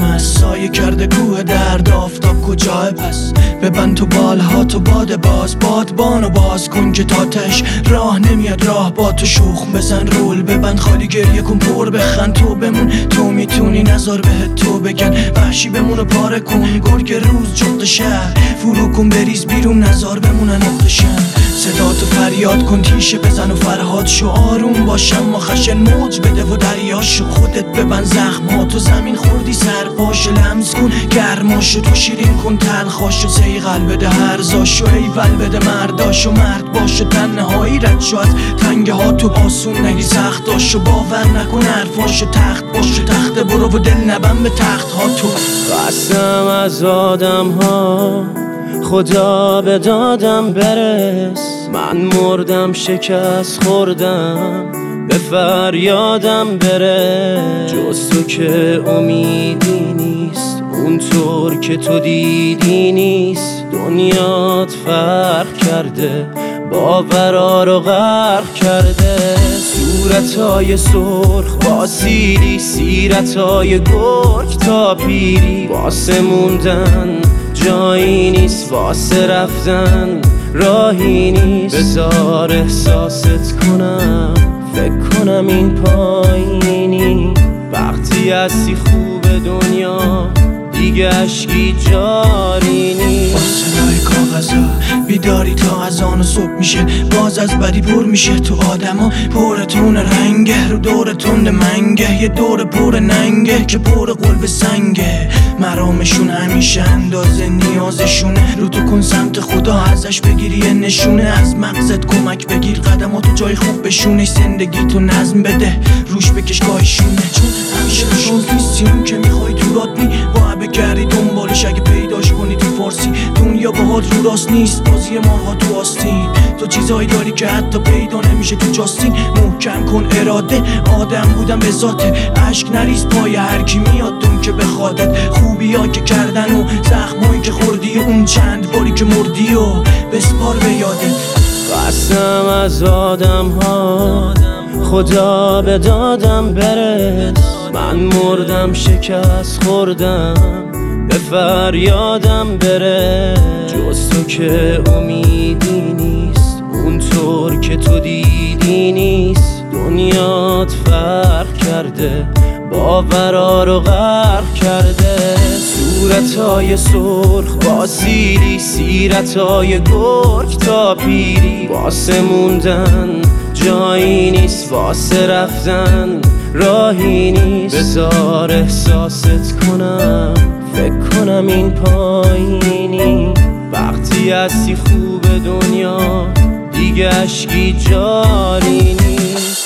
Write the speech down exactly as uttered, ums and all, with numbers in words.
از سایه کرده کوه درد آفتاب کجاه پس ببند تو بالها تو باد باز بادبانو باز کن که تاتش راه نمیاد راه با تو شوخ بزن رول ببند خالی گریه کن پر بخند تو بمون تو میتونی نظر بهت تو بگن وحشی بمونو پاره کن گرگ روز جغد شهر فرو کن بریز بیرون نظر بمونن اقدشن صدا تو فریاد کن تیشه بزن و فرهاد شو آروم باشم ما خشن موج بده و دریاشو خودت ببند زخم تو زمین خوردی سر پاشو لمس کن گرماشو تو شیرین کن تلخاشو سیغل بده هرزاشو ایول بده مرداشو مرد باشو تنهایی رد شو از تنگه ها تو آسون نگی سختاشو باور نکن حرفاشو تخت باشو تخت برو و دل نبن به تخت ها تو قسم از آدم ها خدا به دادم برس من مردم شکست خوردم به فریادم بره جز تو که امیدی نیست اونطور که تو دیدی نیست دنیات فرق کرده باورا رو غرق کرده صورتای سرخ با سیری سیرتای گرگ تا پیری واسه موندن جایی نیست واسه رفتن راهی نیست بذار احساست کنم فکر کنم این پایینی وقتی هستی خوب دنیا دیگه عشقی جاری نیست فاصلای کاغذا بیداری تا از آن و صبح میشه باز از بدی پر میشه تو آدما پرتون رنگه رو دور تند منگه یه دور پر ننگه که پر قلب سنگه مرامشون همیشه اندازه نیازشونه رو تو کن سمت خدا ازش بگیری یه نشونه از مغزت کمک بگیر قدماتو جای خوب بشونه زندگی تو نظم بده روش بکش گاهشونه چون همیشه روز نیستیم که میخوای تو رات نی با بگردی دنبالش اگه پیداش کنی تو فارسی دنیا باهات رو راست نیست بازی ماها تو آستین تو چیزایی داری که حتی پیدا نمیشه تو جاستین محکم کن اراده آدم بودم به ذاته عشق نریز پای هر کی میاد دون که بخوادت خوبی ها که کردن و زخمایی که خوردی و اون چند باری که مردی و بسپار به یادت قسم از آدم ها خدا به دادم برس من مردم شکست خوردم به فریادم بره جز تو که امیدی نیست اونطور که تو دیدی نیست دنیات فرق کرده باورا رو غرق کرده صورتای سرخ با سیری سیرتای گرگ تا پیری واسه موندن جایی نیست واسه رفتن راهی نیست بذار احساست کنم فکر کنم این پایینی وقتی هستی خوب دنیا دیگه عشقی جاری نیست